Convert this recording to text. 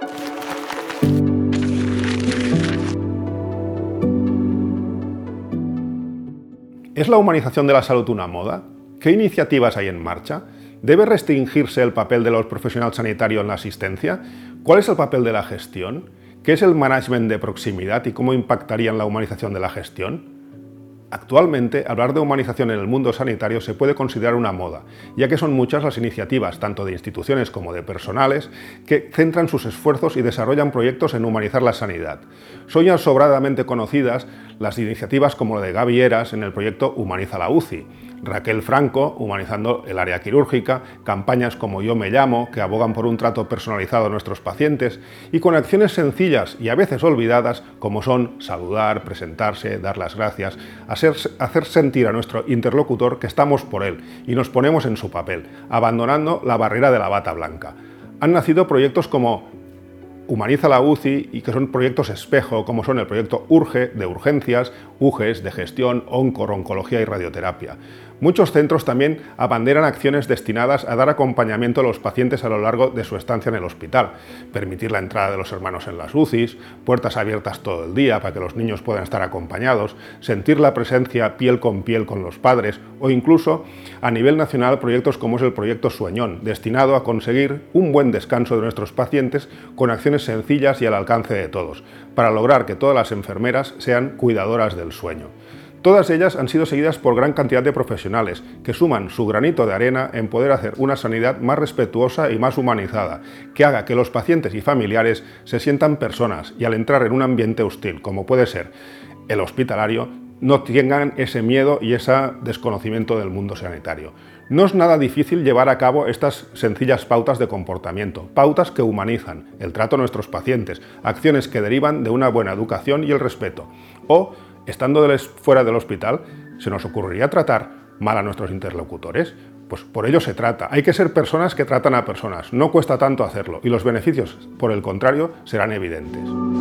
¿Es la humanización de la salud una moda? ¿Qué iniciativas hay en marcha? ¿Debe restringirse el papel de los profesionales sanitarios en la asistencia? ¿Cuál es el papel de la gestión? ¿Qué es el management de proximidad y cómo impactaría en la humanización de la gestión? Actualmente, hablar de humanización en el mundo sanitario se puede considerar una moda, ya que son muchas las iniciativas, tanto de instituciones como de personales, que centran sus esfuerzos y desarrollan proyectos en humanizar la sanidad. Son ya sobradamente conocidas las iniciativas como la de Gaby Heras en el proyecto Humaniza la UCI, Raquel Franco, humanizando el área quirúrgica, campañas como Yo me llamo, que abogan por un trato personalizado a nuestros pacientes, y con acciones sencillas y a veces olvidadas, como son saludar, presentarse, dar las gracias, hacer sentir a nuestro interlocutor que estamos por él y nos ponemos en su papel, abandonando la barrera de la bata blanca. Han nacido proyectos como Humaniza la UCI y que son proyectos espejo, como son el proyecto URGE de urgencias, UGES de gestión, oncología y radioterapia. Muchos centros también abanderan acciones destinadas a dar acompañamiento a los pacientes a lo largo de su estancia en el hospital, permitir la entrada de los hermanos en las UCIs, puertas abiertas todo el día para que los niños puedan estar acompañados, sentir la presencia piel con los padres o incluso a nivel nacional proyectos como es el proyecto Sueñón, destinado a conseguir un buen descanso de nuestros pacientes con acciones sencillas y al alcance de todos, para lograr que todas las enfermeras sean cuidadoras del sueño. Todas ellas han sido seguidas por gran cantidad de profesionales que suman su granito de arena en poder hacer una sanidad más respetuosa y más humanizada, que haga que los pacientes y familiares se sientan personas y al entrar en un ambiente hostil, como puede ser el hospitalario, no tengan ese miedo y ese desconocimiento del mundo sanitario. No es nada difícil llevar a cabo estas sencillas pautas de comportamiento, pautas que humanizan el trato a nuestros pacientes, acciones que derivan de una buena educación y el respeto. O, estando fuera del hospital, ¿se nos ocurriría tratar mal a nuestros interlocutores? Pues por ello se trata. Hay que ser personas que tratan a personas. No cuesta tanto hacerlo y los beneficios, por el contrario, serán evidentes.